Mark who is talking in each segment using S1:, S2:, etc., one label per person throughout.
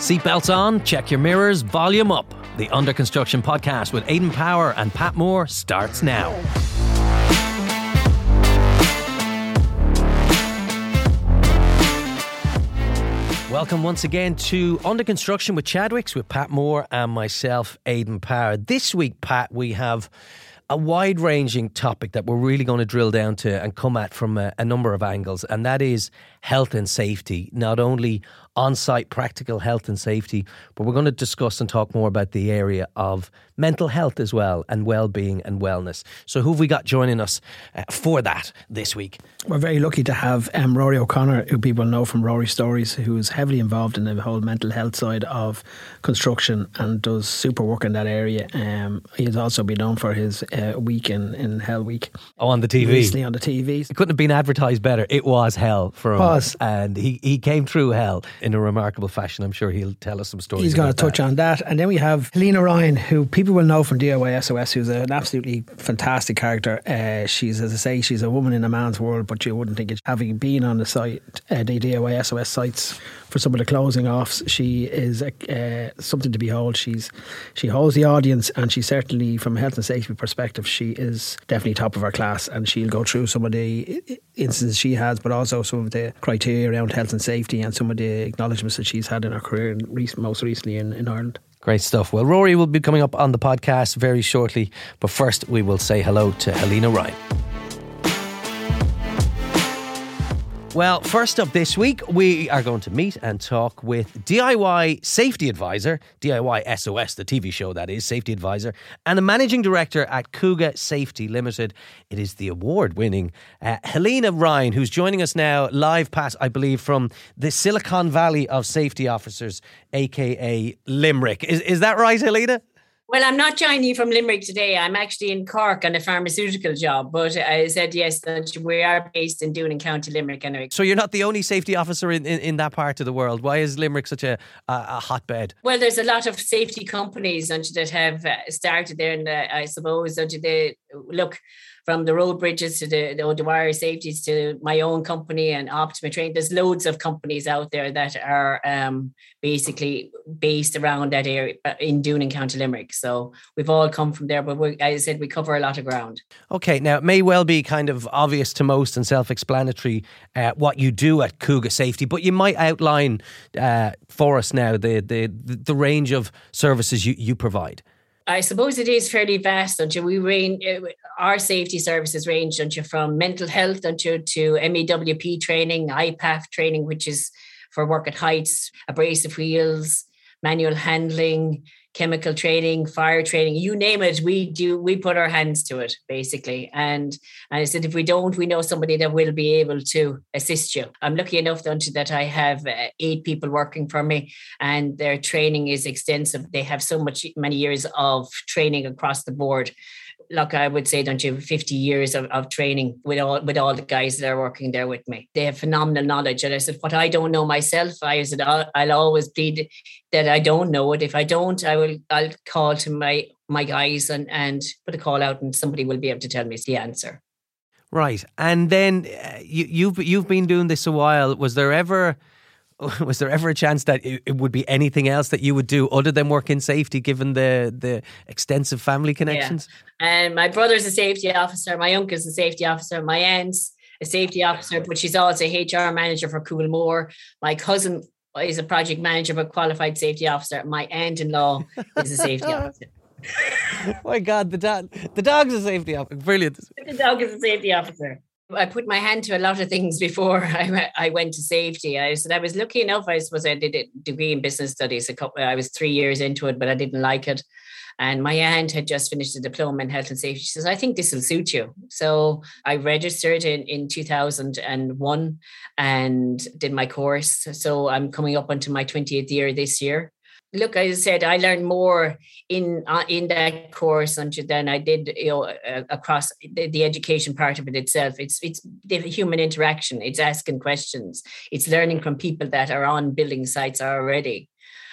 S1: Seatbelts on, check your mirrors, volume up. The Under Construction podcast with Aidan Power and Pat Moore starts now. Welcome once again to Under Construction with Chadwicks with Pat Moore and myself, Aidan Power. This week, Pat, we have a wide-ranging topic that we're really going to drill down to and come at from a number of angles, and that is health and safety. Not only on-site practical health and safety, but we're going to discuss and talk more about the area of mental health as well, and well-being and wellness. So who have we got joining us for that this week?
S2: We're very lucky to have Rory O'Connor, who people know from Rory Stories, who is heavily involved in the whole mental health side of construction and does super work in that area. He has also been known for his week in Hell Week.
S1: Oh, on the TV.
S2: Recently on the TV.
S1: It couldn't have been advertised better. It was hell for him.
S2: Was.
S1: And he came through hell in a remarkable fashion. I'm sure he'll tell us some stories.
S2: He's going to touch on that. And then we have Helena Ryan, who people will know from DIY SOS, who's an absolutely fantastic character. She's, as I say, she's a woman in a man's world, but you wouldn't think it. Having been on the site, the DIY SOS sites for some of the closing offs, she is something to behold. She holds the audience, and she certainly, from a health and safety perspective, she is definitely top of her class, and she'll go through some of the instances she has, but also some of the criteria around health and safety and some of the acknowledgements that she's had in her career, most recently in Ireland.
S1: Great stuff. Well, Rory will be coming up on the podcast very shortly, but first we will say hello to Helena Ryan. Well, first up this week, we are going to meet and talk with DIY Safety Advisor, DIY SOS, the TV show that is, Safety Advisor, and the Managing Director at Couga Safety Limited. It is the award-winning Helena Ryan, who's joining us now live, Pat, I believe, from the Silicon Valley of Safety Officers, aka Limerick. Is that right, Helena?
S3: Well, I'm not joining you from Limerick today. I'm actually in Cork on a pharmaceutical job, but I said yes, that we are based in Doon, County Limerick. Anyway.
S1: So you're not the only safety officer in that part of the world. Why is Limerick such a hotbed?
S3: Well, there's a lot of safety companies that have started there, and I suppose they look from the road bridges to the wire safeties to my own company and Optima Train. There's loads of companies out there that are basically based around that area in Doon and County Limerick. So we've all come from there, but as I said, we cover a lot of ground. Okay, now it may well be kind of obvious to most and self-explanatory what you do at Couga Safety, but you might outline for us now the range of services you provide. I suppose it is fairly vast. Our safety services range from mental health to MEWP training, IPAF training, which is for work at heights, abrasive wheels, manual handling, chemical training, fire training, you name it, we put our hands to it, basically. And I said, if we don't, we know somebody that will be able to assist you. I'm lucky enough that I have 8 people working for me, and their training is extensive. They have many years of training across the board. Like I would say, 50 years of training with all the guys that are working there with me. They have phenomenal knowledge. And I said, what I don't know myself, I'll always plead that I don't know it. If I don't, I'll call to my guys and put a call out, and somebody will be able to tell me the answer. Right. And then you've been doing this a while. Was there ever a chance that it would be anything else that you would do other than work in safety, given the extensive family connections? Yeah. And my brother's a safety officer. My uncle's a safety officer. My aunt's a safety officer, but she's also a HR manager for Coolmore. My cousin is a project manager, but qualified safety officer. My aunt-in-law is a safety officer. Oh my God, the dog's a safety officer. Brilliant. The dog is a safety officer. I put my hand to a lot of things before I went to safety. I was lucky enough. I suppose I did a degree in business studies. I was 3 years into it, but I didn't like it. And my aunt had just finished a diploma in health and safety. She says, I think this will suit you. So I registered in 2001 and did my course. So I'm coming up onto my 20th year this year. Look, as I said, I learned more in that course than I did, across the education part of it itself. It's the human interaction. It's asking questions. It's learning from people that are on building sites already.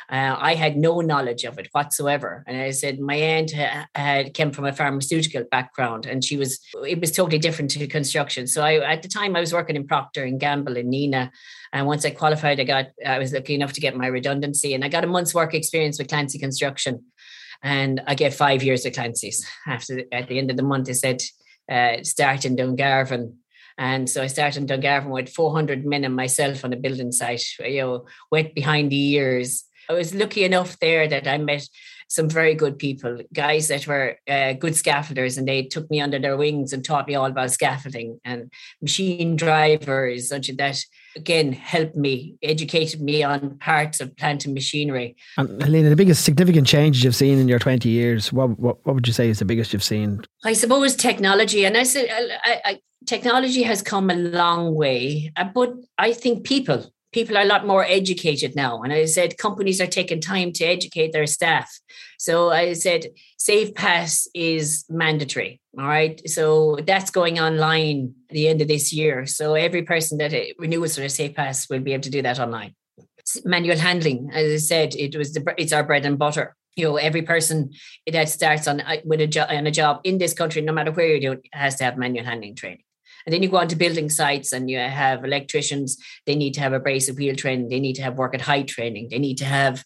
S3: I had no knowledge of it whatsoever. And I said, my aunt had came from a pharmaceutical background, and it was totally different to construction. So at the time I was working in Procter and Gamble in Neenah. And once I qualified, I was lucky enough to get my redundancy, and I got a month's work experience with Clancy Construction. And I get 5 years at Clancy's. At the end of the month, they said, start in Dungarvan. And so I started in Dungarvan with 400 men and myself on a building site, wet behind the ears. I was lucky enough there that I met some very good people, guys that were good scaffolders, and they took me under their wings and taught me all about scaffolding, and machine drivers, such that, again, helped me, educated me on parts of plant and machinery.
S2: And Helena, the biggest significant changes you've seen in your 20 years, what would you say is the biggest you've seen?
S3: I suppose technology. And I said, technology has come a long way, but I think people are a lot more educated now. And I said, companies are taking time to educate their staff. So I said, SafePass is mandatory. All right. So that's going online at the end of this year. So every person that renews their SafePass will be able to do that online. Manual handling, as I said, it's our bread and butter. Every person that starts on a job in this country, no matter where you're doing, has to have manual handling training. And then you go on to building sites and you have electricians. They need to have abrasive wheel training. They need to have work at height training. They need to have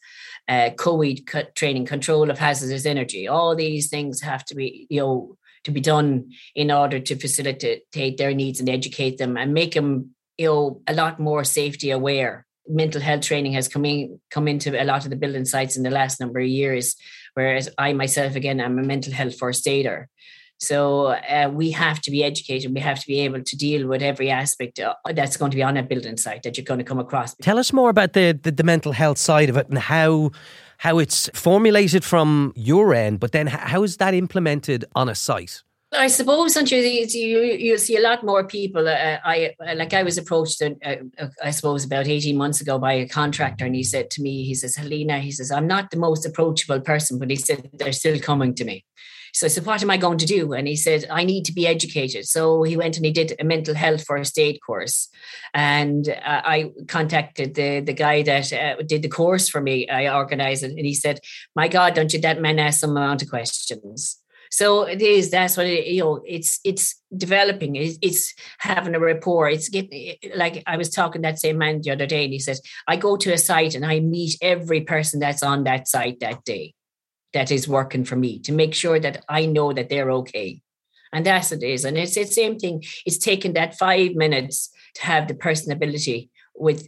S3: COE training, control of hazardous energy. All these things have to be, to be done in order to facilitate their needs and educate them and make them, a lot more safety aware. Mental health training has come into a lot of the building sites in the last number of years, whereas I myself, again, I'm a mental health first aider. So we have to be educated. We have to be able to deal with every aspect that's going to be on a building site that you're going to come across.
S1: Tell us more about the mental health side of it and how it's formulated from your end, but then how is that implemented on a site?
S3: I suppose you'll see a lot more people. I was approached, I suppose, about 18 months ago by a contractor, and he said to me, he says, Helena, he says, I'm not the most approachable person, but he said, they're still coming to me. So I said, what am I going to do? And he said, I need to be educated. So he went and he did a mental health first aid course. And I contacted the guy that did the course for me. I organised it. And he said, my God, don't you, that man ask some amount of questions. So that's what it's developing. It's having a rapport. It's getting, like I was talking to that same man the other day, and he said, I go to a site and I meet every person that's on that site that day that is working for me to make sure that I know that they're okay. And that's what it is. And it's the same thing. It's taken that 5 minutes to have the personability with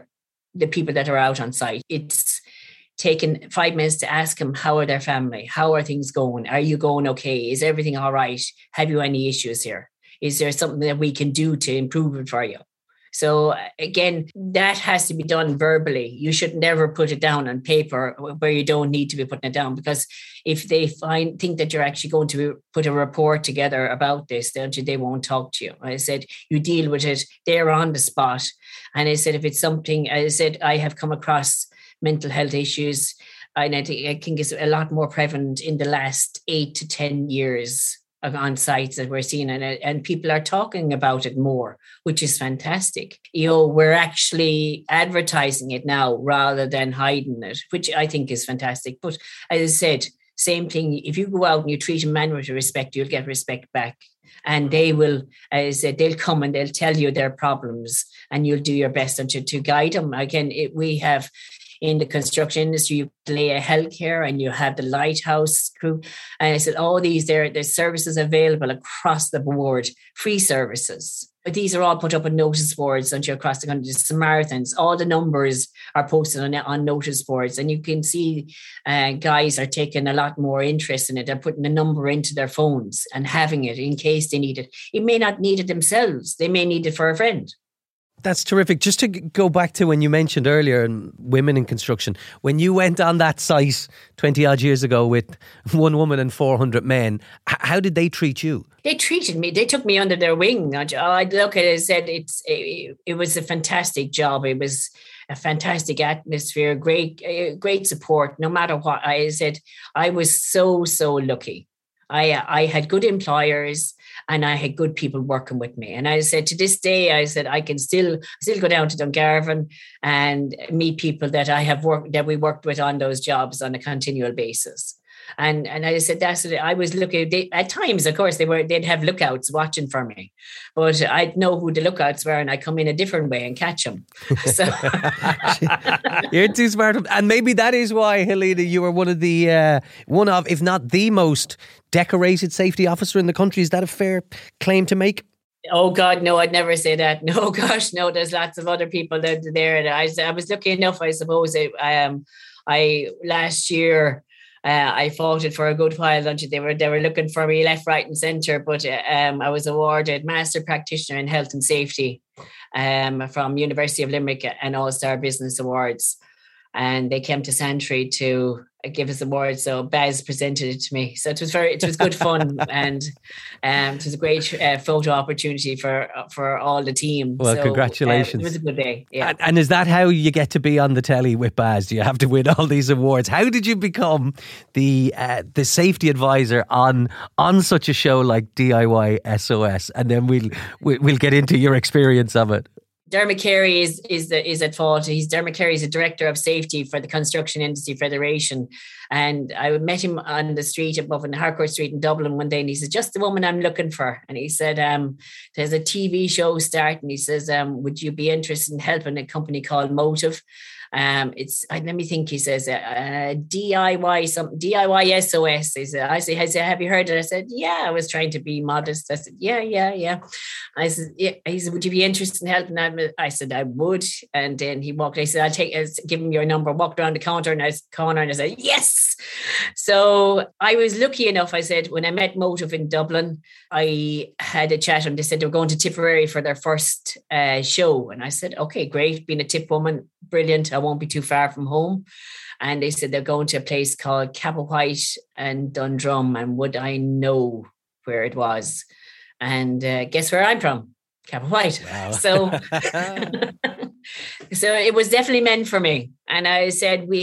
S3: the people that are out on site. It's taken 5 minutes to ask them, how are their family? How are things going? Are you going okay? Is everything all right? Have you any issues here? Is there something that we can do to improve it for you? So again, that has to be done verbally. You should never put it down on paper where you don't need to be putting it down, because if they think that you're actually going to put a report together about this, they won't talk to you. I said, you deal with it there on the spot. And I said, if it's something, I said, I have come across mental health issues, and I think it's a lot more prevalent in the last 8 to 10 years on sites that we're seeing, and people are talking about it more, which is fantastic. We're actually advertising it now rather than hiding it, which I think is fantastic. But as I said, same thing, if you go out and you treat a man with respect, you'll get respect back. And they will, as I said, they'll come and they'll tell you their problems, and you'll do your best to guide them. Again, we have in the construction industry, you lay a healthcare and you have the lighthouse crew. And I said, all there's services available across the board, free services. But these are all put up on notice boards across the country. The Samaritans, all the numbers are posted on notice boards. And you can see guys are taking a lot more interest in it. They're putting the number into their phones and having it in case they need it. It may not need it themselves. They may need it for a friend.
S1: That's terrific. Just to go back to when you mentioned earlier women in construction, when you went on that site 20 odd years ago with one woman and 400 men, how did they treat you?
S3: They treated me. They took me under their wing. I look at it and said it was a fantastic job. It was a fantastic atmosphere, great support. No matter what, I said, I was so lucky. I had good employers. and I had good people working with me. And I said, to this day, I said, I can still go down to Dungarvan and meet people that we worked with on those jobs on a continual basis. And I said, that's what I was looking at times. Of course, they'd have lookouts watching for me, but I'd know who the lookouts were, and I come in a different way and catch them. So
S1: you're too smart, and maybe that is why, Helena, you were one of, if not the most decorated safety officer in the country. Is that a fair claim to make?
S3: Oh God, no! I'd never say that. No, gosh, no. There's lots of other people that are there, and I was lucky enough, I suppose. Last year. I fought it for a good while. They were looking for me left, right, and centre. But I was awarded Master Practitioner in Health and Safety from University of Limerick and All-Star Business Awards, and they came to Santry to give us awards. So Baz presented it to me. So it was good fun, and it was a great photo opportunity for all the team.
S1: Well,
S3: so,
S1: congratulations!
S3: It was a good day. Yeah.
S1: And is that how you get to be on the telly with Baz? Do you have to win all these awards? How did you become the safety advisor on such a show like DIY SOS? And then we'll get into your experience of it.
S3: Dermot Carey is at fault. Dermot Carey is the director of safety for the Construction Industry Federation, and I met him on the street above in Harcourt Street in Dublin one day, and he said, "Just the woman I'm looking for." And he said, "There's a TV show starting." He says, "Would you be interested in helping a company called Motive?" Let me think. He says DIY SOS. He said, I said, "Have you heard it?" I said, "Yeah." I was trying to be modest. I said, "Yeah." I said, yeah. He said, "Would you be interested in helping?" I said, "I would." And then he walked. I said, give him your number." Walked around the counter and I said, "Yes." So I was lucky enough. I said, when I met Motive in Dublin, I had a chat and they said they were going to Tipperary for their first show, and I said, "Okay, great. Being a tip woman, brilliant. I won't be too far from home." And they said they're going to a place called Capelwhite and Dundrum, and would I know where it was? And guess where I'm from? Capelwhite. Wow. So it was definitely meant for me. And I said, we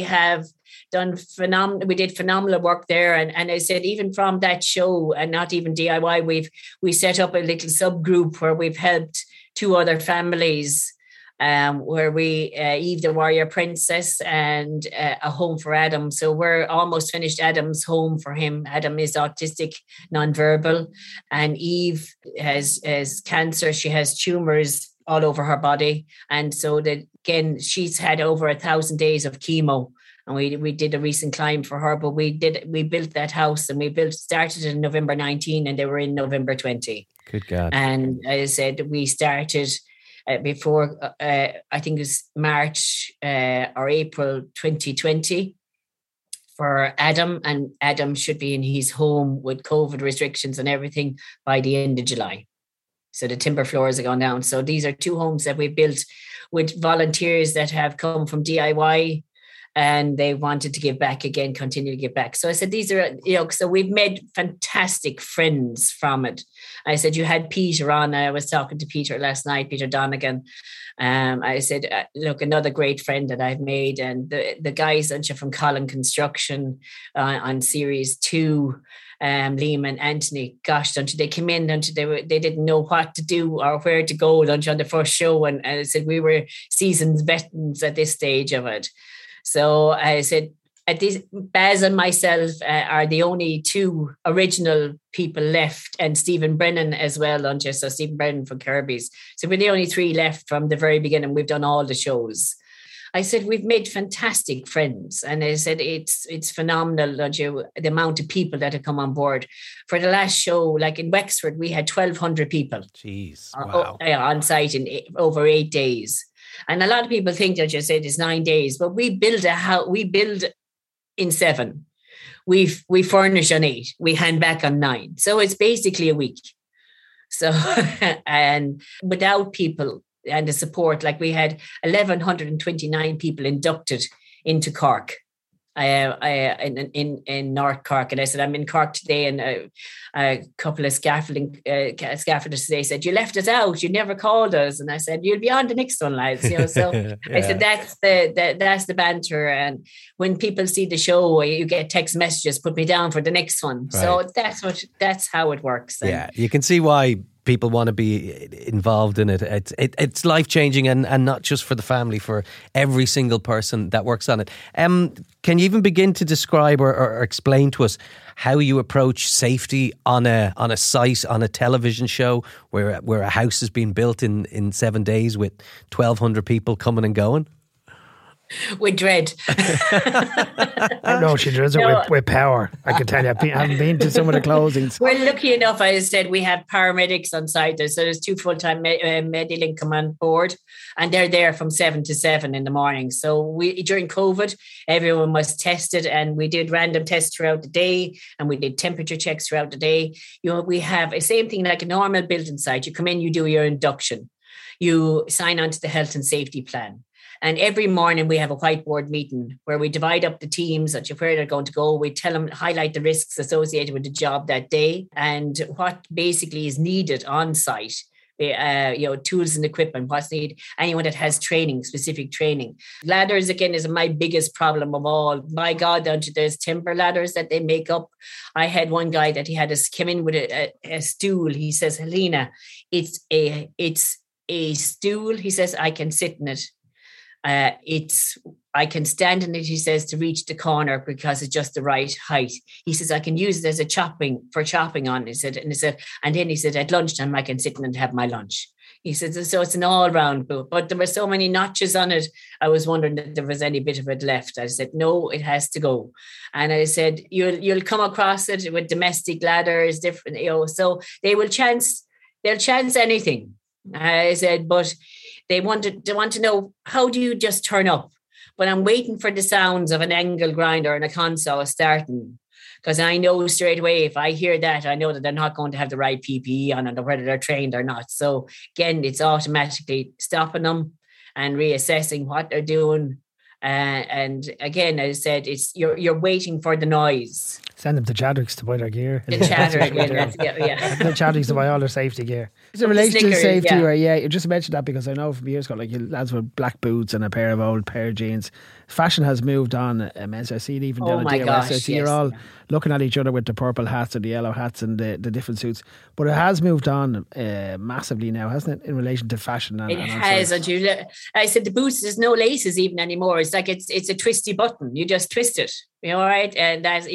S3: did phenomenal work there. And I said, even from that show, and not even DIY, we set up a little subgroup where we've helped 2 other families, where we Eve the Warrior Princess and a home for Adam. So we're almost finished Adam's home for him. Adam is autistic, nonverbal, and Eve has cancer. She has tumours all over her body, and so again she's had over 1,000 days of chemo. And we did a recent climb for her, but we built that house, and started in November 19, and they were in November 20.
S1: Good God! And
S3: as I said, we started. Before, I think it was March or April 2020 for Adam, and Adam should be in his home with COVID restrictions and everything by the end of July. So the timber floors are gone down. So these are 2 homes that we built with volunteers that have come from DIY, and they wanted to give back again, continue to give back. So I said, these are, so we've made fantastic friends from it. I said, you had Peter on. I was talking to Peter last night, Peter Donegan. I said, look, another great friend that I've made. And the guys from Colin Construction on Series 2, Liam and Anthony, gosh, they came in, they didn't know what to do or where to go on the first show. And I said, we were seasoned veterans at this stage of it. So I said, Baz and myself are the only 2 original people left, and Stephen Brennan as well. So Stephen Brennan from Kirby's. So we're the only 3 left from the very beginning. We've done all the shows. I said, we've made fantastic friends. And I said, it's phenomenal, the amount of people that have come on board. For the last show, like in Wexford, we had 1,200 people.
S1: Jeez, wow.
S3: On site in over 8 days. And a lot of people think that you said it's 9 days, but we build a house. We build in 7. We furnish on 8. We hand back on 9. So it's basically a week. So and without people and the support, like we had 1,129 people inducted into Cork in North Cork, and I said I'm in Cork today, and a couple of scaffolders today said you left us out, you never called us, and I said you'll be on the next one, lads. So yeah. I said that's the banter, and when people see the show, you get text messages, put me down for the next one. Right. So that's how it works. And
S1: yeah, you can see why people want to be involved in it. It's life-changing and not just for the family, for every single person that works on it. Can you even begin to describe or explain to us how you approach safety on a site, on a television show where a house has been built in 7 days with 1,200 people coming and going?
S3: With dread.
S2: No, she does it with power. I can tell you, I haven't been to some of the closings.
S3: We're lucky enough, as I said, we have paramedics on site. So there's 2 full-time Medilink come on board, and they're there from 7 to 7 in the morning. So during COVID, everyone was tested, and we did random tests throughout the day, and we did temperature checks throughout the day. We have a same thing like a normal building site. You come in, you do your induction, you sign on to the health and safety plan. And every morning we have a whiteboard meeting where we divide up the teams that where they're going to go. We tell them, highlight the risks associated with the job that day and what basically is needed on site. Tools and equipment, what's needed. Anyone that has training, specific training. Ladders, again, is my biggest problem of all. My God, there's timber ladders that they make up. I had one guy that he had came in with a stool. He says, Helena, it's a stool. He says, I can sit in it. I can stand in it, he says, to reach the corner because it's just the right height. He says, I can use it as for chopping on. He said, and then he said, at lunchtime, I can sit in and have my lunch. He said, so it's an all-round boot. But there were so many notches on it, I was wondering if there was any bit of it left. I said, no, it has to go. And I said, you'll come across it with domestic ladders, different, so they'll chance anything. I said, but they want to know, how do you just turn up? But I'm waiting for the sounds of an angle grinder and a console starting, because I know straight away if I hear that, I know that they're not going to have the right PPE on and whether they're trained or not. So again, it's automatically stopping them and reassessing what they're doing. And again, as I said, it's you're waiting for the noise.
S2: Send them to Chadwick's to buy their gear.
S3: The Chadwick,
S2: The Chadwick's to buy all their safety gear. It's in relation to safety, you just mentioned that because I know from years ago, like lads with black boots and a pair of old pair of jeans. Fashion has moved on. I see it even down at DOS. I see you're all looking at each other with the purple hats or the yellow hats and the different suits. But it has moved on massively now, hasn't it, in relation to fashion?
S3: It has. I said the boots, there's no laces even anymore. It's like it's a twisty button. You just twist it. All right, and that's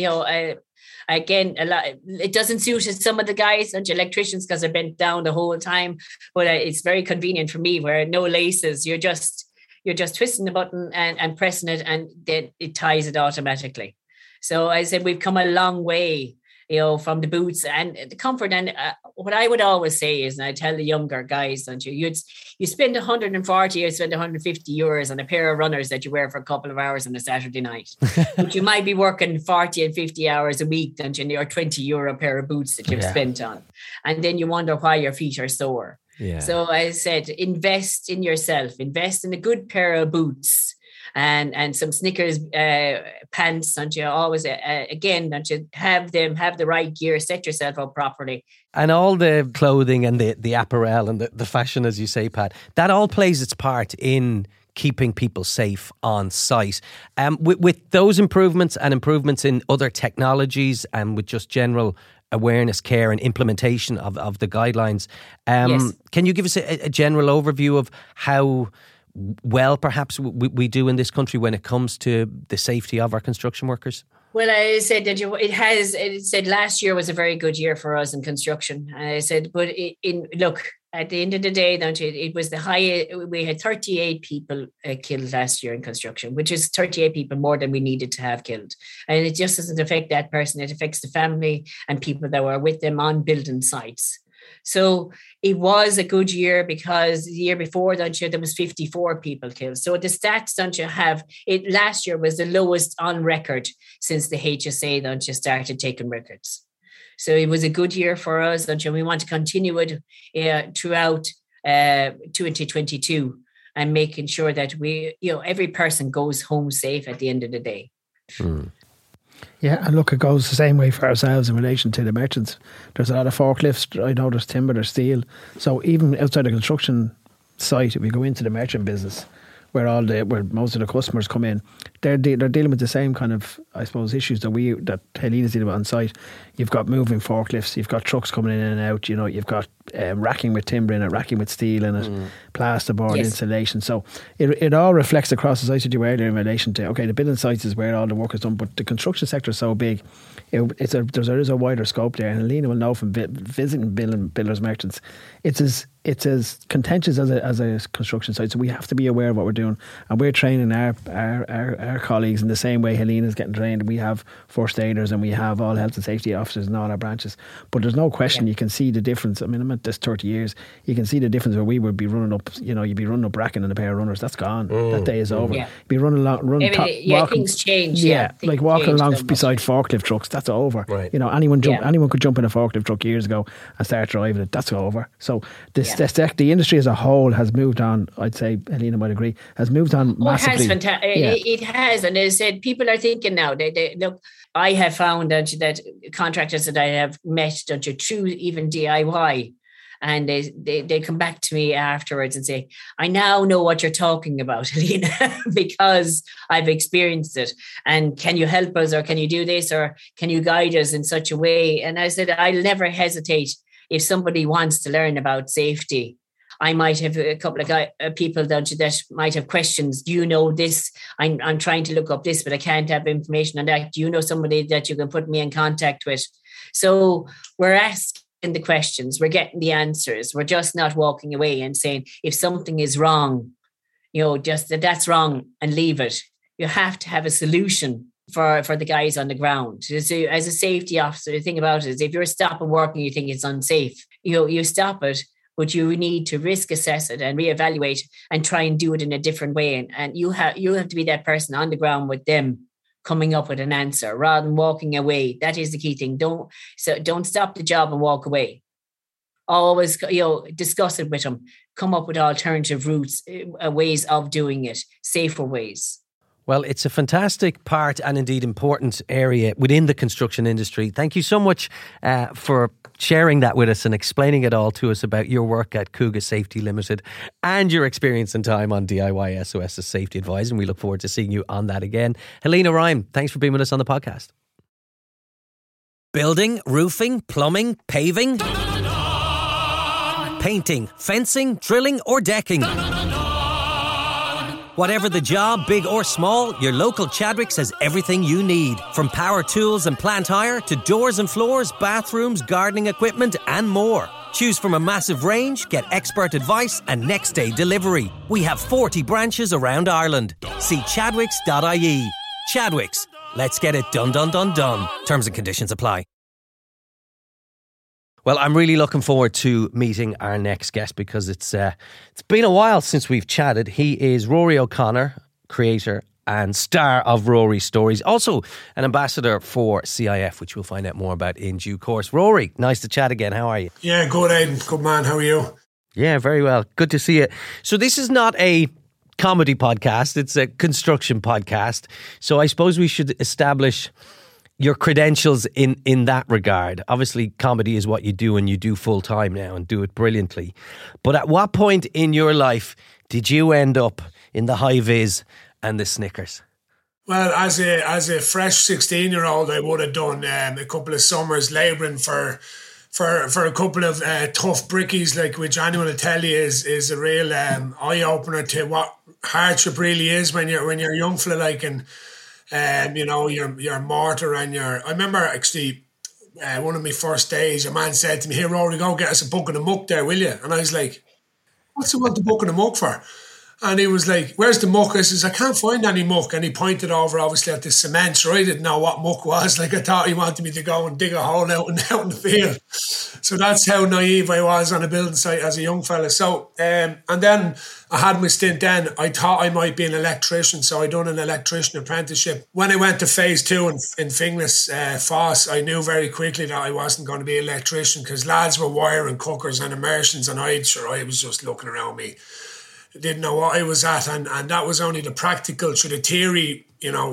S3: again, it doesn't suit some of the guys and electricians because they're bent down the whole time. But it's very convenient for me where no laces. You're just twisting the button and pressing it, and then it ties it automatically. So I said we've come a long way, from the boots and the comfort. And what I would always say is, and I tell the younger guys, don't you spend 140 or spend 150 euros on a pair of runners that you wear for a couple of hours on a Saturday night. But you might be working 40 and 50 hours a week, don't you? Or 20 euro pair of boots that you've spent on. And then you wonder why your feet are sore. Yeah. So I said, invest in yourself, invest in a good pair of boots and some Snickers pants, don't you? Always, again, don't you have the right gear, set yourself up properly.
S1: And all the clothing and the apparel and the fashion, as you say, Pat, that all plays its part in keeping people safe on site. With those improvements and improvements in other technologies and with just general awareness, care and implementation of the guidelines, yes. Can you give us a general overview of how well perhaps we do in this country when it comes to the safety of our construction workers?
S3: Well, I said that it said last year was a very good year for us in construction. I said, but look, at the end of the day, don't you, it was the highest. We had 38 people killed last year in construction, which is 38 people more than we needed to have killed. And it just doesn't affect that person. It affects the family and people that were with them on building sites. So it was a good year because the year before, don't you, there was 54 people killed. So the stats, don't you, have it last year was the lowest on record since the HSA, don't you, started taking records. So it was a good year for us, don't you? We want to continue it throughout 2022 and making sure that every person goes home safe at the end of the day.
S2: Yeah, and look, it goes the same way for ourselves in relation to the merchants. There's a lot of forklifts. I know there's timber, there's steel. So even outside the construction site, if you go into the merchant business, where most of the customers come in, they're dealing with the same kind of, I suppose, issues that Helena's dealing with on site. You've got moving forklifts, you've got trucks coming in and out. You know, you've got racking with timber in it, racking with steel in it, plasterboard, insulation. So it all reflects across, as I said to you earlier, in relation to, okay, the building sites is where all the work is done, but the construction sector is so big. There is a wider scope there, and Helena will know from visiting builders merchants. It's as contentious as a construction site, so we have to be aware of what we're doing, and we're training our colleagues in the same way Helena's getting trained. We have first aiders and we have all health and safety officers in all our branches, but there's no question you can see the difference. I mean, I'm at this 30 years, you can see the difference where we would be running up, you'd be running up Bracken and a pair of runners, that's gone. That day is over. You'd be running along, walking,
S3: things change.
S2: Like walking along beside forklift trucks, that's over.
S1: Right.
S2: Anyone could jump in a forklift truck years ago and start driving it, that's over. So the industry as a whole has moved on. I'd say Helena might agree, has moved on massively.
S3: It has, and as I said, people are thinking now. They look. I have found that contractors that I have met through even DIY, and they come back to me afterwards and say, "I now know what you're talking about, Helena, because I've experienced it. And can you help us, or can you do this, or can you guide us in such a way?" And I said, I'll never hesitate if somebody wants to learn about safety. I might have a couple of people that might have questions. Do you know this? I'm trying to look up this, but I can't have information on that. Do you know somebody that you can put me in contact with? So we're asking the questions, we're getting the answers. We're just not walking away and saying, if something is wrong, just that's wrong and leave it. You have to have a solution for the guys on the ground. So as a safety officer, the thing about it is, if you're stopping work and you think it's unsafe, you stop it. But you need to risk assess it and reevaluate and try and do it in a different way. And you have to be that person on the ground with them, coming up with an answer rather than walking away. That is the key thing. Don't stop the job and walk away. Always, discuss it with them. Come up with alternative routes, ways of doing it, safer ways.
S1: Well, it's a fantastic part and indeed important area within the construction industry. Thank you so much for sharing that with us and explaining it all to us about your work at Couga Safety Limited and your experience and time on DIY SOS as Safety Advisor. And we look forward to seeing you on that again. Helena Ryan, thanks for being with us on the podcast. Building, roofing, plumbing, paving, painting, fencing, drilling or decking. Whatever the job, big or small, your local Chadwicks has everything you need. From power tools and plant hire to doors and floors, bathrooms, gardening equipment and more. Choose from a massive range, get expert advice and next day delivery. We have 40 branches around Ireland. See chadwicks.ie. Chadwicks, let's get it done. Terms and conditions apply. Well, I'm really looking forward to meeting our next guest because it's been a while since we've chatted. He is Rory O'Connor, creator and star of Rory Stories, also an ambassador for CIF, which we'll find out more about in due course. Rory, nice to chat again. How are you?
S4: Yeah, good, Aidan. Good man. How are you?
S1: Yeah, very well. Good to see you. So this is not a comedy podcast. It's a construction podcast. So I suppose we should establish your credentials in that regard. Obviously, comedy is what you do and you do full time now and do it brilliantly. But at what point in your life did you end up in the high vis and the Snickers?
S4: Well, as a fresh 16-year-old, I would have done a couple of summers labouring for a couple of tough brickies, like, which anyone will tell you is a real eye opener to what hardship really is when you're a young fella, like, and your mortar and your... I remember actually one of my first days, a man said to me, "Here, Rory, go get us a bucket of muck there, will you?" And I was like, "What's he want the bucket of muck for?" And he was like, "Where's the muck?" I says, "I can't find any muck." And he pointed over, obviously, at the cement. So I didn't know what muck was. Like, I thought he wanted me to go and dig a hole out in the field. So that's how naive I was on a building site as a young fella. So, and then I had my stint then. I thought I might be an electrician. So I done an electrician apprenticeship. When I went to phase 2 in Finglas, Foss, I knew very quickly that I wasn't going to be an electrician because lads were wiring cookers and immersions, and I was just looking around me. Didn't know what I was at, and that was only the practical. So the theory,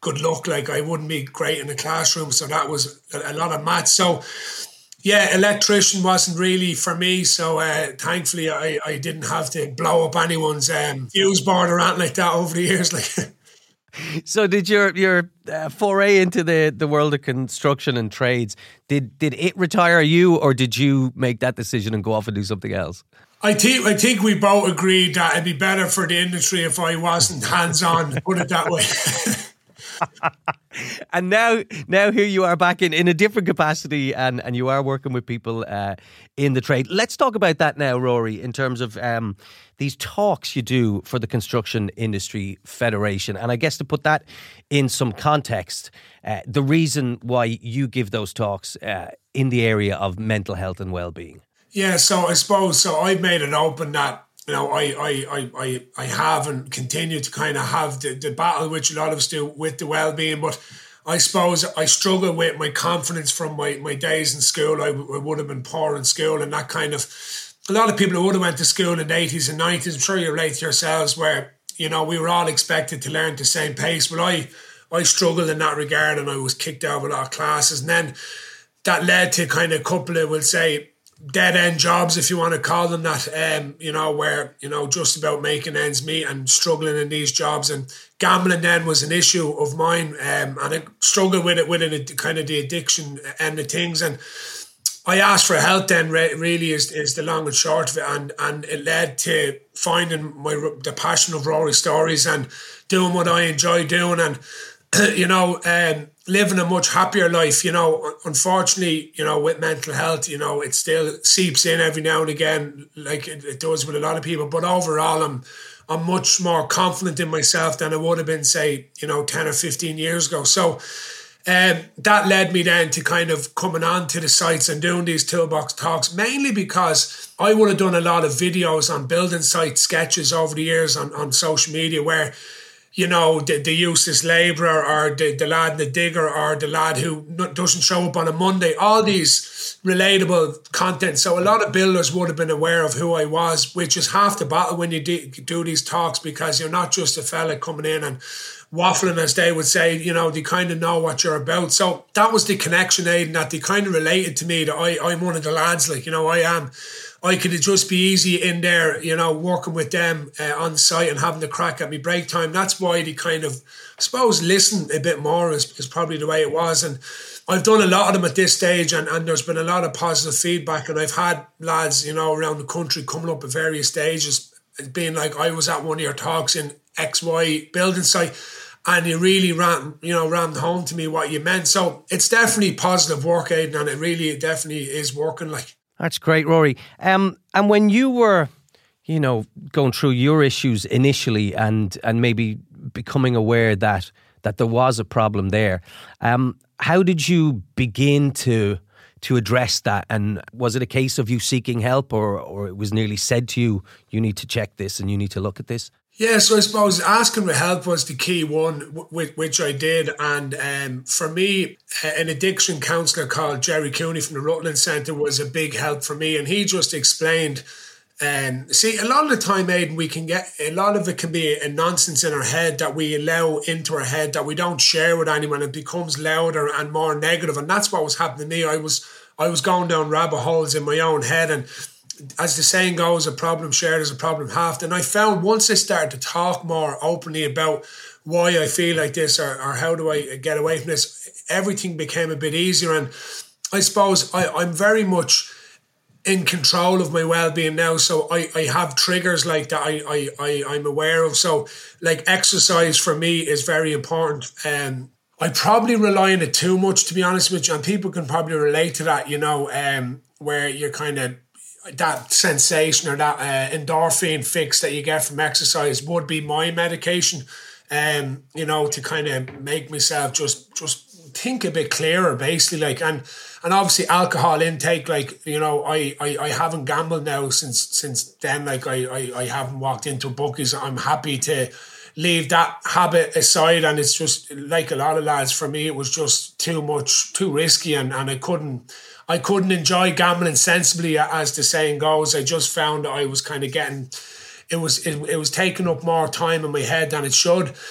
S4: good luck. Like, I wouldn't be great in the classroom. So that was a lot of maths. So yeah, electrician wasn't really for me. So thankfully I didn't have to blow up anyone's fuse board or anything like that over the years. Like.
S1: So did your foray into the world of construction and trades, did it retire you, or did you make that decision and go off and do something else?
S4: I think we both agreed that it'd be better for the industry if I wasn't hands-on, put it that way.
S1: And now here you are back in a different capacity, and you are working with people in the trade. Let's talk about that now, Rory, in terms of these talks you do for the Construction Industry Federation. And I guess to put that in some context, the reason why you give those talks in the area of mental health and well-being.
S4: Yeah, so I suppose, I've made it open that, you know, I have and continue to kind of have the battle, which a lot of us do, with the well-being. But I suppose I struggle with my confidence from my days in school. I would have been poor in school, and that kind of, a lot of people who would have went to school in the 80s and 90s, I'm sure you relate to yourselves, where, you know, we were all expected to learn at the same pace. But I struggled in that regard, and I was kicked out of a lot of classes. And then that led to kind of a couple of, we'll say, dead-end jobs, if you want to call them that, you know, where, you know, just about making ends meet and struggling in these jobs. And gambling then was an issue of mine, and I struggled with it kind of the addiction end of things. And I asked for help then, really is the long and short of it. And it led to finding the passion of Rory Stories and doing what I enjoy doing, and, you know, living a much happier life. You know, unfortunately, you know, with mental health, you know, it still seeps in every now and again, like it does with a lot of people. But overall, I'm much more confident in myself than I would have been, say, you know, 10 or 15 years ago. So that led me then to kind of coming on to the sites and doing these toolbox talks, mainly because I would have done a lot of videos on building site sketches over the years on social media, where, you know, the useless labourer, or the lad in the digger, or the lad who doesn't show up on a Monday, all these relatable content. So a lot of builders would have been aware of who I was, which is half the battle when you do these talks, because you're not just a fella coming in and waffling, as they would say. You know, they kind of know what you're about. So that was the connection, Aidan, that they kind of related to me, that I'm one of the lads, like, you know, I could just be easy in there, you know, working with them on site and having the crack at me break time. That's why they kind of, I suppose, listen a bit more is probably the way it was. And I've done a lot of them at this stage, and there's been a lot of positive feedback. And I've had lads, you know, around the country coming up at various stages, being like, I was at one of your talks in XY building site, and you really rammed home to me what you meant. So it's definitely positive work, Aidan, and it definitely is working, like.
S1: That's great, Rory. And when you were, you know, going through your issues initially, and maybe becoming aware that there was a problem there, how did you begin to address that? And was it a case of you seeking help, or it was nearly said to you, you need to check this and you need to look at this?
S4: Yeah, so I suppose asking for help was the key one, which I did. And for me, an addiction counsellor called Jerry Cooney from the Rutland Centre was a big help for me. And he just explained, see, a lot of the time, Aidan, we can get, a lot of it can be a nonsense in our head that we allow into our head that we don't share with anyone. It becomes louder and more negative. And that's what was happening to me. I was going down rabbit holes in my own head, and as the saying goes, a problem shared is a problem halved. And I found once I started to talk more openly about why I feel like this, or how do I get away from this, everything became a bit easier. And I suppose I'm very much in control of my well-being now. So I have triggers like that I'm aware of. So like exercise for me is very important. I probably rely on it too much, to be honest with you. And people can probably relate to that, you know, where you're kind of, that sensation or that endorphin fix that you get from exercise would be my medication, you know, to kind of make myself just think a bit clearer, basically. Like, and obviously alcohol intake, like, you know, I haven't gambled now since then. Like, I haven't walked into bookies. I'm happy to leave that habit aside, and it's just like a lot of lads, for me it was just too much, too risky, and I couldn't enjoy gambling sensibly, as the saying goes. I just found I was kind of getting, it was taking up more time in my head than it should.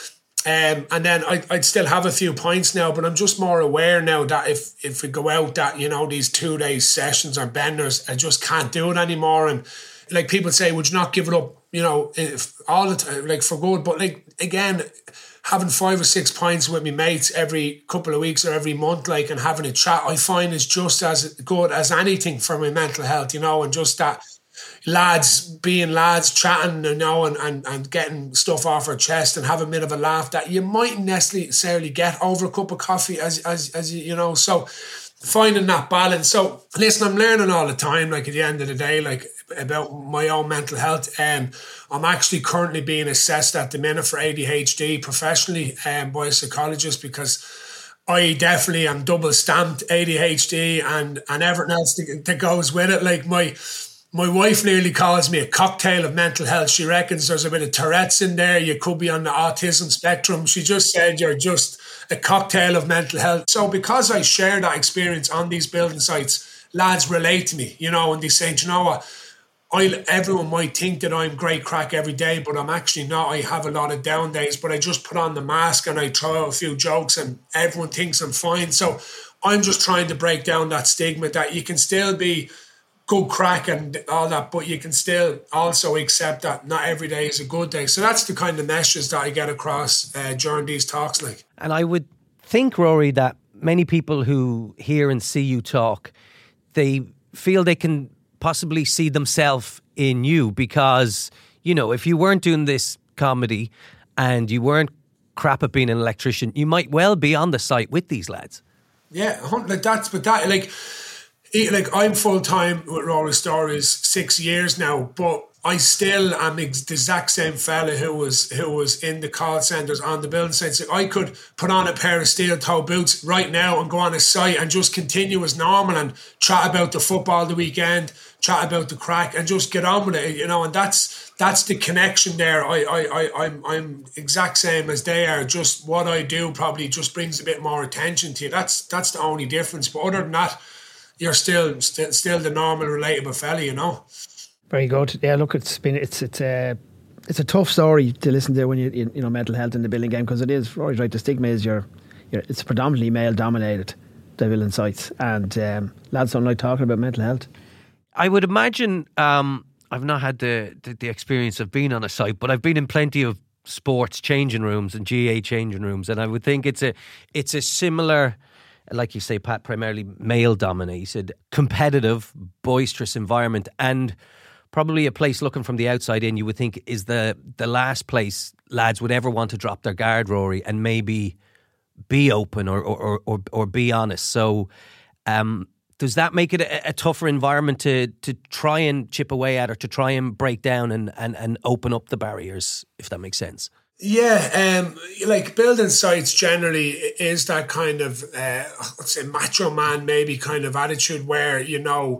S4: And then I'd still have a few pints now, but I'm just more aware now that if we go out that, you know, these 2 day sessions or benders, I just can't do it anymore. And like people say, would you not give it up, you know, all the time, like for good? But like, again, having 5 or 6 pints with me mates every couple of weeks or every month, like, and having a chat, I find is just as good as anything for my mental health, you know, and just that lads being lads chatting, you know, and getting stuff off our chest and having a bit of a laugh that you mightn't necessarily get over a cup of coffee as you know. So finding that balance. So listen, I'm learning all the time, like at the end of the day, like about my own mental health. I'm actually currently being assessed at the minute for ADHD professionally by a psychologist, because I definitely am double stamped ADHD and everything else that goes with it. Like my wife nearly calls me a cocktail of mental health. She reckons there's a bit of Tourette's in there. You could be on the autism spectrum. She just said you're just a cocktail of mental health. So because I share that experience on these building sites, lads relate to me, you know, and they say, do you know what? Everyone might think that I'm great crack every day, but I'm actually not. I have a lot of down days, but I just put on the mask and I throw out a few jokes and everyone thinks I'm fine. So I'm just trying to break down that stigma that you can still be good crack and all that, but you can still also accept that not every day is a good day. So that's the kind of message that I get across during these talks. Like,
S1: and I would think, Rory, that many people who hear and see you talk, they feel they can possibly see themselves in you, because, you know, if you weren't doing this comedy and you weren't crap at being an electrician, you might well be on the site with these lads.
S4: Yeah, like I'm full time with Rory Stories 6 years now, but I still am the exact same fella who was in the call centres on the building sites. So I could put on a pair of steel toe boots right now and go on a site and just continue as normal and chat about the football the weekend, chat about the crack, and just get on with it, you know. And that's the connection there. I'm exact same as they are. Just what I do probably just brings a bit more attention to you. That's the only difference. But other than that, you're still the normal, relatable fella, you know.
S2: Very good. Yeah, look, it's a tough story to listen to when you know mental health in the building game, because it is. Rory's right. The stigma is it's predominantly male dominated, the building sites, and lads don't like talking about mental health.
S1: I would imagine. I've not had the experience of being on a site, but I've been in plenty of sports changing rooms and GA changing rooms, and I would think it's a similar, like you say, Pat, primarily male dominated, competitive, boisterous environment, and probably a place looking from the outside in, you would think is the last place lads would ever want to drop their guard, Rory, and maybe be open or be honest. So does that make it a tougher environment to try and chip away at, or to try and break down and open up the barriers, if that makes sense?
S4: Yeah, like building sites generally is that kind of, let's say, macho man maybe kind of attitude where, you know,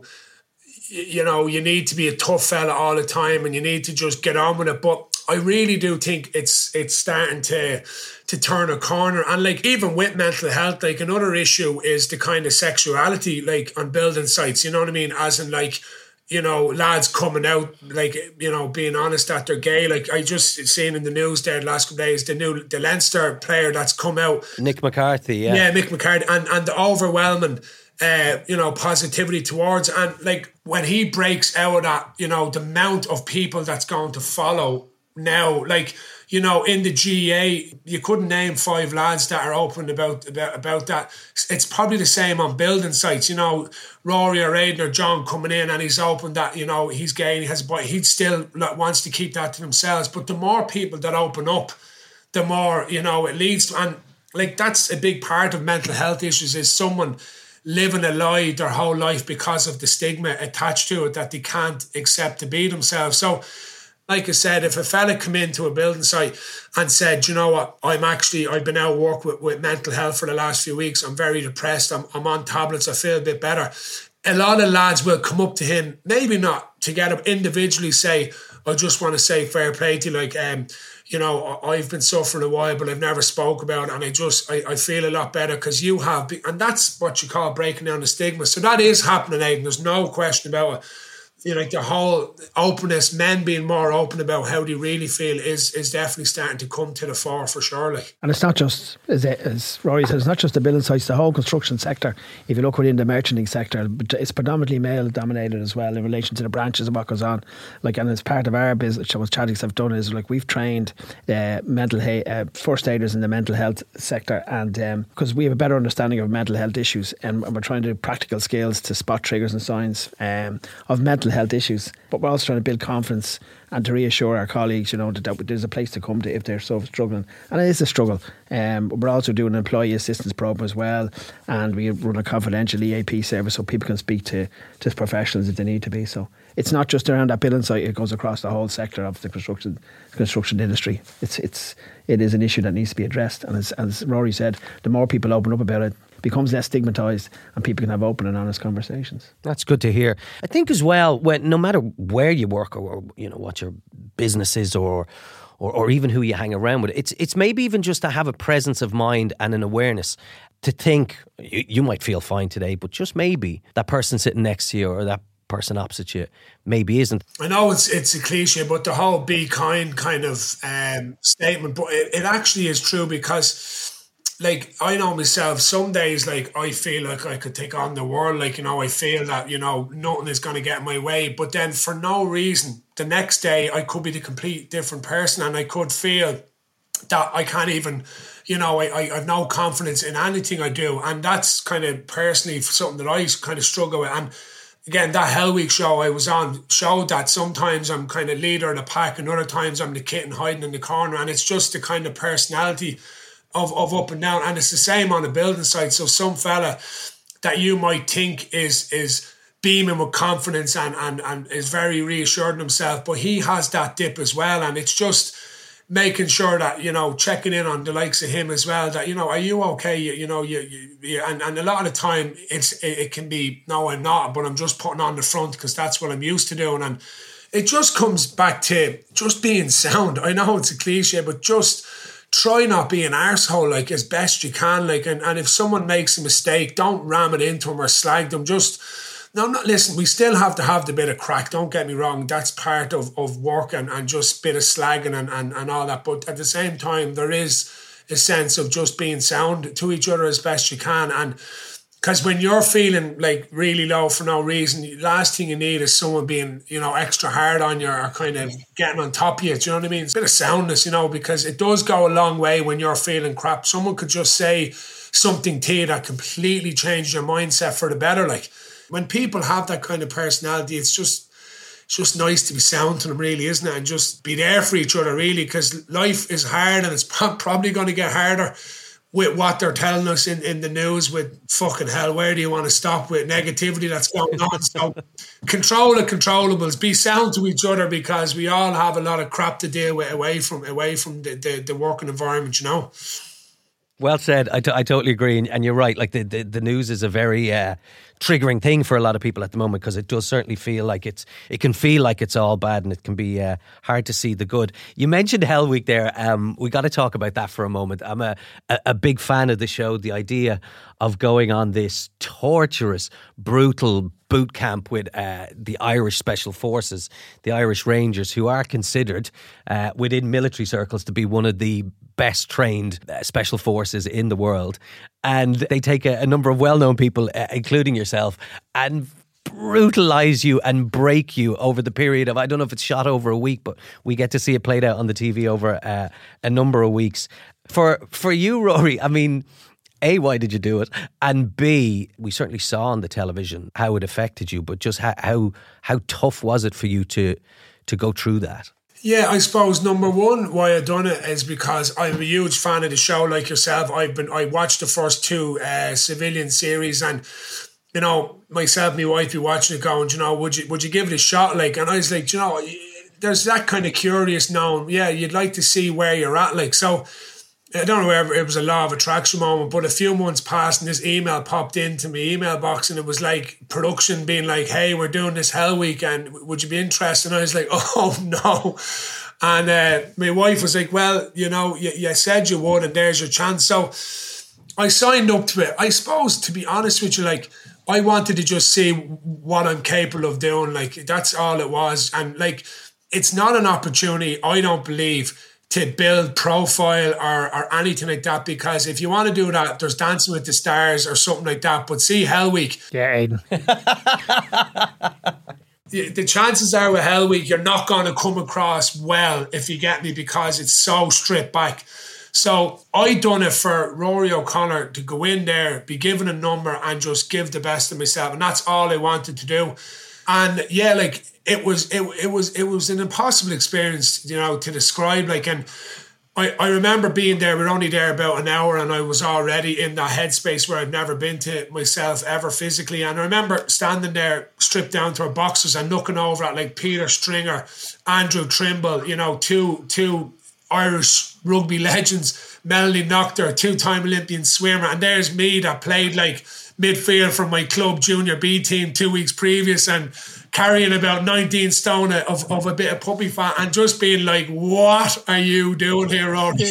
S4: you need to be a tough fella all the time and you need to just get on with it. But I really do think it's starting to turn a corner. And like, even with mental health, like another issue is the kind of sexuality, like on building sites, you know what I mean? As in, like, you know, lads coming out, like, you know, being honest that they're gay. Like, I just seen in the news there the last couple of days, the Leinster player that's come out.
S1: Nick McCarthy, yeah.
S4: Yeah, Mick McCarthy. And the overwhelming, you know, positivity towards. And like, when he breaks out of that, you know, the amount of people that's going to follow now, like, you know, in the GA, you couldn't name 5 lads that are open about that. It's probably the same on building sites. You know, Rory or Aidan or John coming in and he's open that, you know, he's gay and he has a boy. He still wants to keep that to themselves. But the more people that open up, the more, you know, it leads to. And like, that's a big part of mental health issues, is someone living a lie their whole life because of the stigma attached to it that they can't accept to be themselves. So, like I said, if a fella come into a building site and said, you know what, I've been out of work with mental health for the last few weeks, I'm very depressed, I'm on tablets, I feel a bit better. A lot of lads will come up to him, maybe not to get him individually say, I just want to say fair play to you, like, you know, I've been suffering a while, but I've never spoke about it, and I feel a lot better because you have. And that's what you call breaking down the stigma. So that is happening, Aidan. There's no question about it. like the whole openness, men being more open about how they really feel is definitely starting to come to the fore for sure. Like.
S2: And it's not just, as Rory said, it's not just the building sites, the whole construction sector. If you look within the merchanting sector, it's predominantly male dominated as well in relation to the branches of what goes on. Like, and as part of our business, what Chadwicks have done is like we've trained first aiders in the mental health sector, and because we have a better understanding of mental health issues, and we're trying to do practical skills to spot triggers and signs of mental health issues, but we're also trying to build confidence and to reassure our colleagues, that there's a place to come to if they're so struggling, and it is a struggle. We're also doing an employee assistance program as well, and we run a confidential EAP service so people can speak to professionals if they need to be. So it's not just around that building site; it goes across the whole sector of the construction industry. It is an issue that needs to be addressed, and as Rory said, the more people open up about it, becomes less stigmatised and people can have open and honest conversations.
S1: That's good to hear. I think as well, no matter where you work or what your business is or even who you hang around with, it's maybe even just to have a presence of mind and an awareness to think you might feel fine today, but just maybe that person sitting next to you or that person opposite you maybe isn't.
S4: I know it's a cliche, but the whole be kind kind of statement, but it actually is true, because like I know myself, some days like I feel like I could take on the world, like I feel that nothing is going to get in my way, but then for no reason the next day I could be the complete different person, and I could feel that I can't even I have no confidence in anything I do, and that's kind of personally something that I kind of struggle with. And again, that Hell Week show I was on showed that sometimes I'm kind of leader of the pack and other times I'm the kitten hiding in the corner, and it's just the kind of personality of up and down. And it's the same on the building site. So some fella that you might think is beaming with confidence and is very reassured in himself, but he has that dip as well. And it's just making sure that, checking in on the likes of him as well, that, are you okay? And a lot of the time it can be, no, I'm not, but I'm just putting on the front because that's what I'm used to doing. And it just comes back to just being sound. I know it's a cliche, but just try not be an arsehole, like, as best you can, like, and if someone makes a mistake, don't ram it into them or slag them. Listen, we still have to have the bit of crack, don't get me wrong, that's part of work and just bit of slagging and all that, but at the same time there is a sense of just being sound to each other as best you can. And because when you're feeling like really low for no reason, the last thing you need is someone being, extra hard on you or kind of getting on top of you. Do you know what I mean? It's a bit of soundness, because it does go a long way when you're feeling crap. Someone could just say something to you that completely changed your mindset for the better. Like, when people have that kind of personality, it's just nice to be sound to them, really, isn't it? And just be there for each other, really, because life is hard and it's probably going to get harder with what they're telling us in the news with fucking hell. Where do you want to stop with negativity that's going on? So control the controllables, be sound to each other, because we all have a lot of crap to deal with away from the working environment,
S1: Well said. I totally agree, and you're right. Like the news is a very triggering thing for a lot of people at the moment, because it does certainly feel like it can feel like it's all bad, and it can be hard to see the good. You mentioned Hell Week there. We got to talk about that for a moment. I'm a big fan of the show. The idea of going on this torturous, brutal boot camp with the Irish Special Forces, the Irish Rangers, who are considered within military circles to be one of the best trained special forces in the world. And they take a number of well-known people, including yourself, and brutalise you and break you over the period of, I don't know if it's shot over a week, but we get to see it played out on the TV over a number of weeks. For you, Rory, I mean, A, why did you do it? And B, we certainly saw on the television how it affected you, but just how tough was it for you to go through that?
S4: Yeah, I suppose number one why I done it is because I'm a huge fan of the show, like yourself. I watched the first two civilian series, and myself and my wife be watching it going, would you give it a shot? Like, and I was like, there's that kind of curious knowing, yeah, you'd like to see where you're at. Like, so I don't know whether it was a law of attraction moment, but a few months passed and this email popped into my email box, and it was like production being like, hey, we're doing this Hell Weekend, would you be interested? And I was like, oh no. And my wife was like, well, you said you would, and there's your chance. So I signed up to it. I suppose, to be honest with you, like, I wanted to just see what I'm capable of doing. Like, that's all it was. And like, it's not an opportunity, I don't believe, to build profile or anything like that, because if you want to do that, there's Dancing with the Stars or something like that. But see Hell Week.
S2: Yeah, Aidan.
S4: The chances are with Hell Week, you're not going to come across well, if you get me, because it's so stripped back. So I done it for Rory O'Connor to go in there, be given a number and just give the best of myself. And that's all I wanted to do. And yeah, like it was an impossible experience, you know, to describe. Like, and I remember being there, we were only there about an hour, and I was already in that headspace where I've never been to myself ever physically. And I remember standing there stripped down to our boxers and looking over at like Peter Stringer, Andrew Trimble, you know, two Irish rugby legends, Melanie Noctor, two-time Olympian swimmer, and there's me that played like midfield for my club junior B team 2 weeks previous and carrying about 19 stone of a bit of puppy fat and just being like, what are you doing here, Rory?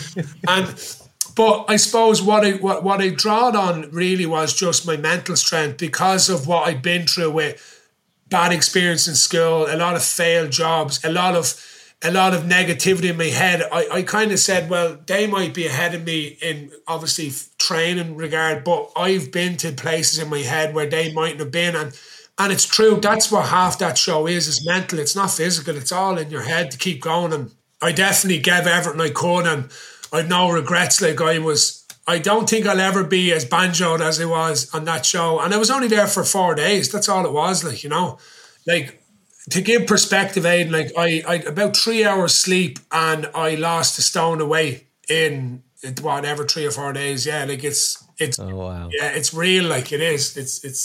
S4: But I suppose what I drawed on really was just my mental strength, because of what I'd been through with bad experience in school, a lot of failed jobs, a lot of negativity in my head. I kind of said, well, they might be ahead of me in obviously training regard, but I've been to places in my head where they mightn't have been. And it's true, that's what half that show is mental. It's not physical, it's all in your head to keep going. And I definitely gave everything I could, and I've no regrets. Like, I don't think I'll ever be as banjoed as I was on that show. And I was only there for 4 days. That's all it was, like, you know. Like, to give perspective, Aidan, like I about 3 hours sleep and I lost a stone away in whatever 3 or 4 days. Yeah, like it's
S1: oh wow.
S4: Yeah, it's real. Like it is.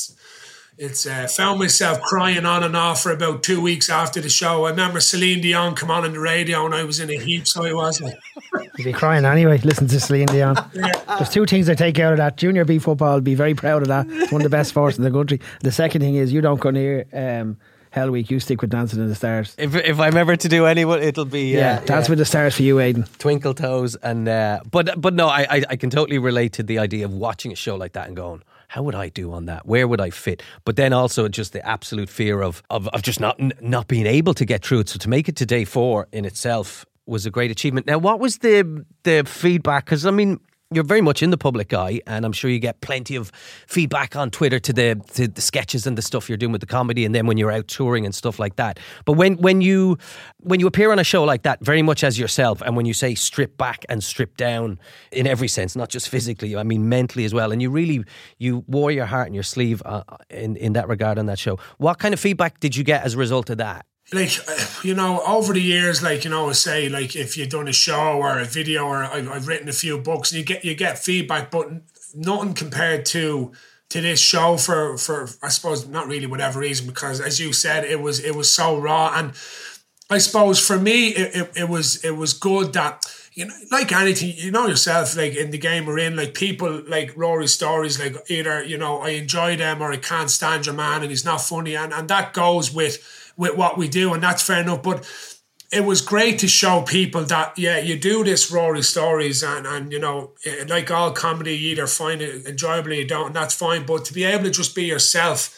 S4: It's found myself crying on and off for about 2 weeks after the show. I remember Celine Dion come on the radio and I was in a heap, so I was like,
S2: you'd be crying anyway, listen to Celine Dion.
S4: Yeah.
S2: There's two things I take out of that. Junior B football, be very proud of that. It's one of the best sports in the country. The second thing is, you don't come near Hell Week, you stick with Dancing in the Stars.
S1: If I'm ever to do anyone, it'll be
S2: Dance with the Stars for you, Aidan.
S1: Twinkle Toes. And but no, I can totally relate to the idea of watching a show like that and going, how would I do on that? Where would I fit? But then also just the absolute fear of just not being able to get through it. So to make it to day 4 in itself was a great achievement. Now, what was the feedback? Because I mean, you're very much in the public eye, and I'm sure you get plenty of feedback on Twitter to the sketches and the stuff you're doing with the comedy, and then when you're out touring and stuff like that. But when you appear on a show like that, very much as yourself, and when you say strip back and strip down in every sense, not just physically, I mean mentally as well, and you wore your heart in your sleeve in that regard on that show. What kind of feedback did you get as a result of that?
S4: Like, you know, over the years, like, you know, I say, like, if you've done a show or a video, or I've written a few books, and you get feedback, but nothing compared to this show for I suppose not really whatever reason, because as you said, it was so raw. And I suppose for me it was good that, you know, like anything, you know yourself, like in the game we're in, like people like Rory's stories, like either, you know, I enjoy them or I can't stand your man and he's not funny, and that goes with what we do, and that's fair enough. But it was great to show people that, yeah, you do this Rory stories, and you know, like all comedy, you either find it enjoyable or you don't, and that's fine. But to be able to just be yourself,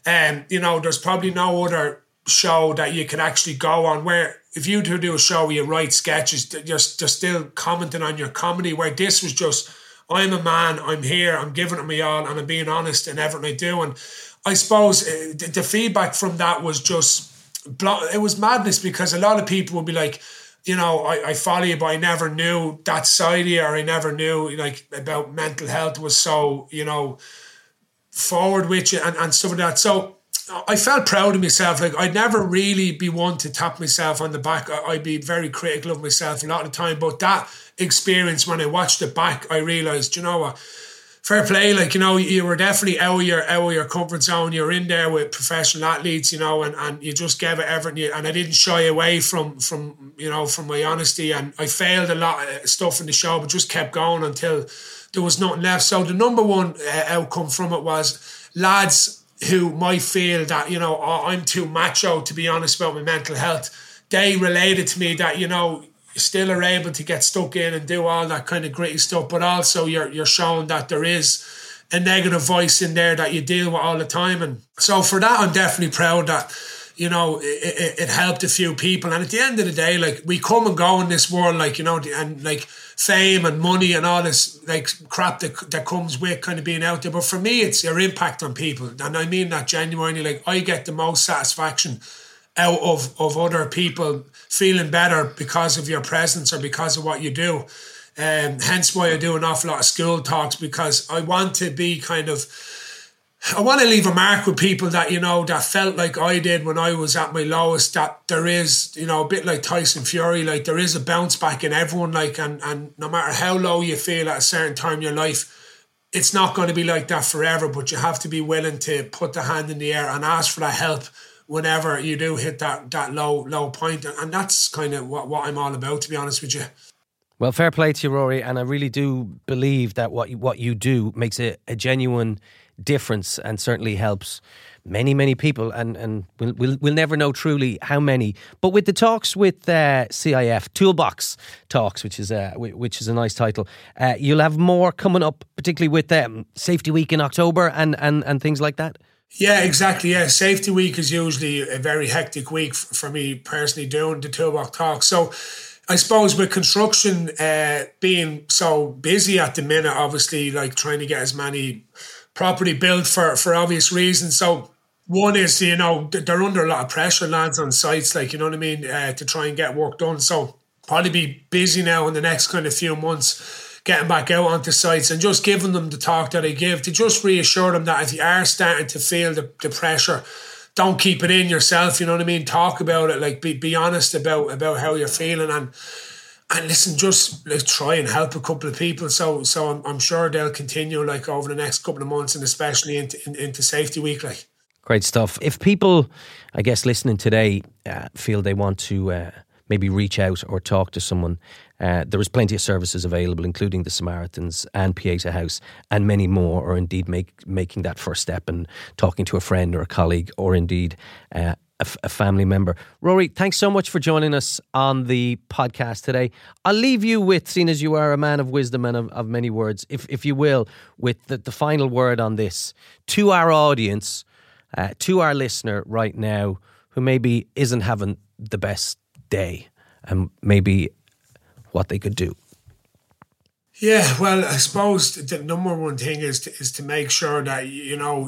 S4: you know, there's probably no other show that you can actually go on where if you do a show where you write sketches, you're still commenting on your comedy, where this was just, I'm a man, I'm here, I'm giving it my all, and I'm being honest in everything I do. And I suppose the feedback from that was just, it was madness, because a lot of people would be like, you know, I follow you, but I never knew that side of you, or I never knew like about mental health was so, you know, forward with you and stuff like that. So I felt proud of myself. Like, I'd never really be one to tap myself on the back. I'd be very critical of myself a lot of the time. But that experience, when I watched it back, I realised, you know what, fair play. Like, you know, you were definitely out of your comfort zone. You're in there with professional athletes, you know, and you just gave it everything. And I didn't shy away from you know, from my honesty. And I failed a lot of stuff in the show, but just kept going until there was nothing left. So the number one outcome from it was lads who might feel that, you know, oh, I'm too macho to be honest about my mental health. They related to me that, you know, you still are able to get stuck in and do all that kind of gritty stuff, but also you're showing that there is a negative voice in there that you deal with all the time. And so for that, I'm definitely proud that, you know, it helped a few people. And at the end of the day, like, we come and go in this world, like, you know, and like fame and money and all this like crap that comes with kind of being out there. But for me, it's your impact on people. And I mean that genuinely. Like, I get the most satisfaction out of other people feeling better because of your presence or because of what you do. Hence why I do an awful lot of school talks, because I want to be I want to leave a mark with people that, you know, that felt like I did when I was at my lowest, that there is, you know, a bit like Tyson Fury, like there is a bounce back in everyone, like, and no matter how low you feel at a certain time in your life, it's not going to be like that forever, but you have to be willing to put the hand in the air and ask for that help whenever you do hit that low point. And that's kind of what I'm all about, to be honest with you.
S1: Well, fair play to you, Rory, and I really do believe that what you do makes a genuine difference and certainly helps many people, and we'll never know truly how many. But with the talks with CIF, Toolbox Talks, which is a nice title, you'll have more coming up, particularly with Safety Week in October and things like that.
S4: Yeah, exactly. Yeah, Safety Week is usually a very hectic week for me personally doing the Toolbox Talks. So I suppose with construction being so busy at the minute, obviously, like trying to get as many property built for obvious reasons. So one is, you know, they're under a lot of pressure, lads, on sites, like, you know what I mean, to try and get work done. So probably be busy now in the next kind of few months getting back out onto sites and just giving them the talk that I give to just reassure them that if you are starting to feel the pressure, don't keep it in yourself, you know what I mean? Talk about it, like be honest about how you're feeling, and listen, just like try and help a couple of people. So I'm sure they'll continue like over the next couple of months, and especially into Safety Week. Like,
S1: great stuff. If people, I guess, listening today feel they want to maybe reach out or talk to someone, there is plenty of services available, including the Samaritans and Pieta House and many more, or indeed making that first step and talking to a friend or a colleague or indeed a family member. Rory, thanks so much for joining us on the podcast today. I'll leave you with, seeing as you are a man of wisdom and of many words, if you will, with the final word on this to our audience, to our listener right now, who maybe isn't having the best day, and maybe what they could do.
S4: Yeah, well, I suppose the number one thing is to make sure that you know,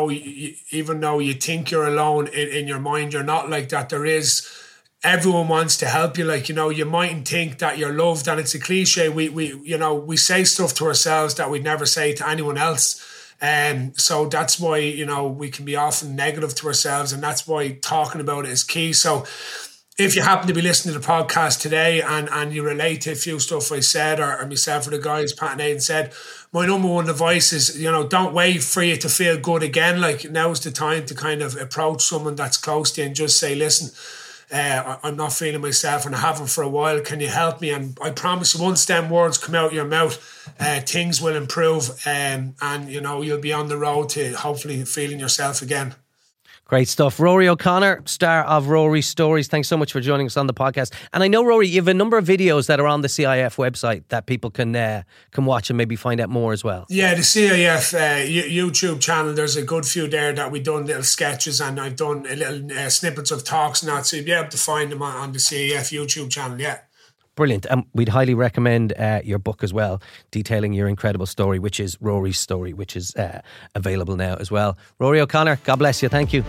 S4: even though you think you're alone in your mind, you're not like that. Everyone wants to help you. Like, you know, you mightn't think that you're loved, and it's a cliche. We say stuff to ourselves that we'd never say to anyone else. So that's why, you know, we can be often negative to ourselves, and that's why talking about it is key. So if you happen to be listening to the podcast today and you relate to a few stuff I said, or myself or the guys, Pat and Aidan said, my number one advice is, you know, don't wait for you to feel good again. Like, now's the time to kind of approach someone that's close to you and just say, listen, I'm not feeling myself and I haven't for a while. Can you help me? And I promise you, once them words come out your mouth, things will improve, and you know, you'll be on the road to hopefully feeling yourself again.
S1: Great stuff. Rory O'Connor, star of Rory's Stories. Thanks so much for joining us on the podcast. And I know, Rory, you have a number of videos that are on the CIF website that people can watch and maybe find out more as well. Yeah,
S4: the CIF YouTube channel, there's a good few there that we've done little sketches, and I've done little snippets of talks and that, so you'll be able to find them on the CIF YouTube channel, yeah.
S1: Brilliant. And we'd highly recommend your book as well, detailing your incredible story, which is Rory's Story, which is available now as well. Rory O'Connor, God bless you. Thank you.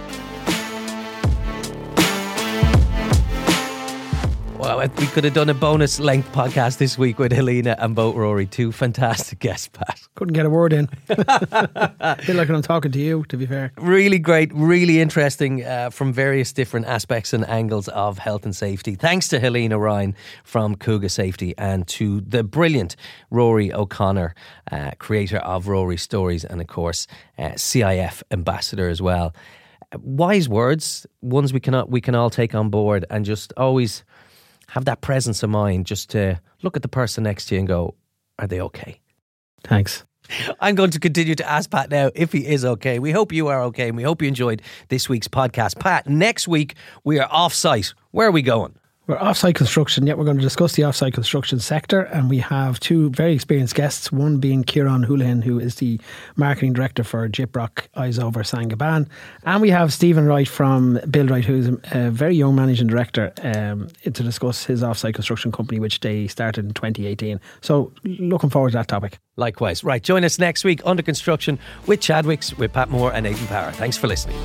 S1: Well, we could have done a bonus length podcast this week with Helena and both Rory. Two fantastic guests, Pat.
S2: Couldn't get a word in. Feel like I'm talking to you, to be fair.
S1: Really great, really interesting from various different aspects and angles of health and safety. Thanks to Helena Ryan from Cougar Safety, and to the brilliant Rory O'Connor, creator of Rory's Stories, and of course CIF ambassador as well. Wise words, ones we can all take on board, and just always have that presence of mind just to look at the person next to you and go, are they okay?
S2: Thanks.
S1: I'm going to continue to ask Pat now if he is okay. We hope you are okay, and we hope you enjoyed this week's podcast. Pat, next week we are off-site. Where are we going?
S2: We're Offsite Construction. We're going to discuss the offsite construction sector, and we have two very experienced guests, one being Kieran Houlihan, who is the Marketing Director for Gyprock Eyes Over Saint-Gobain, and we have Stephen Wright from BuildRight, who's a very young Managing Director, to discuss his offsite construction company, which they started in 2018. So looking forward to that topic.
S1: Likewise. Right, join us next week, Under Construction with Chadwicks, with Pat Moore and Aidan Power. Thanks for listening.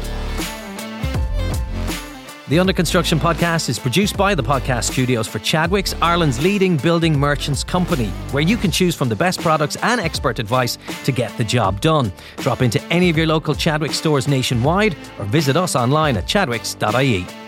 S1: The Under Construction podcast is produced by the Podcast Studios for Chadwicks, Ireland's leading building merchants company, where you can choose from the best products and expert advice to get the job done. Drop into any of your local Chadwicks stores nationwide or visit us online at chadwicks.ie.